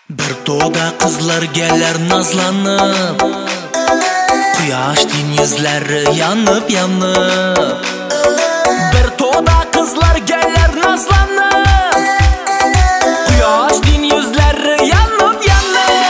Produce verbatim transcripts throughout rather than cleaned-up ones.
Bir to'da qizlar geler nazlanıp, quyosh din yuzlari yanıp yanıp. Bir to'da qizlar geler nazlanıp, quyosh din yuzlari yanıp yanıp.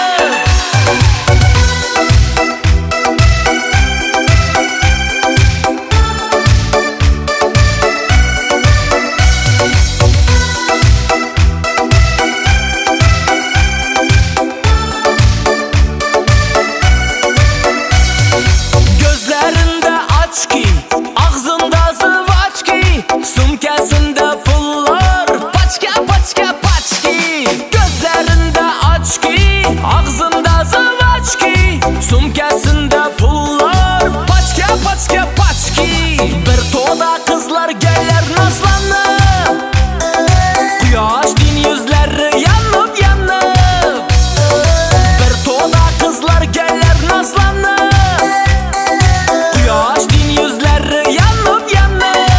Sumkasında pullar, paçka paçka paçki. Gözlerinde açki, ağzında zıvaçki. Sumkasında pullar, paçka paçka paçki. Bir to'da kızlar gelir nazlanıp, quyosh din yuzlari yanıp yanıp. Bir to'da kızlar gelir nazlanıp, quyosh din yuzlari yanıp yanıp.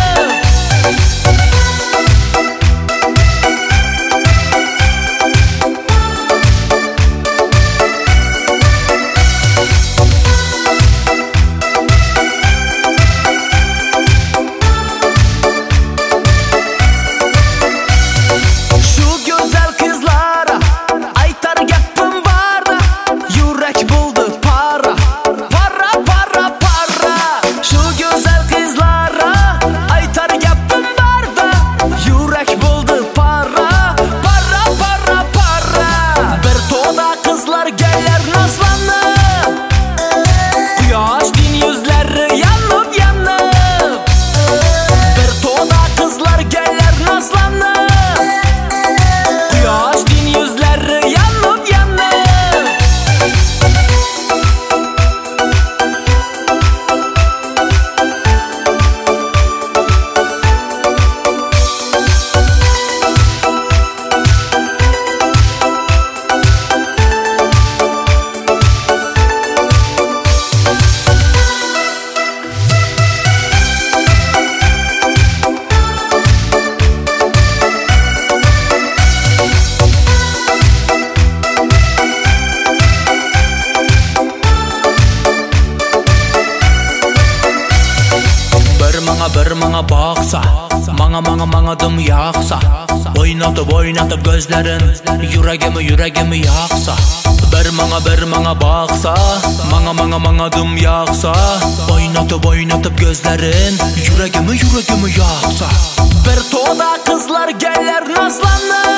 Bir manga baksa, manga manga manga dım yaksa, oynatıp oynatıp gözlerin yüreğimi yüreğimi yaksa. Bir manga bir manga baksa, manga manga manga dım yaksa, oynatıp oynatıp gözlerin yüreğimi yüreğimi yaksa. Bir to'da kızlar gelir nazlanıp,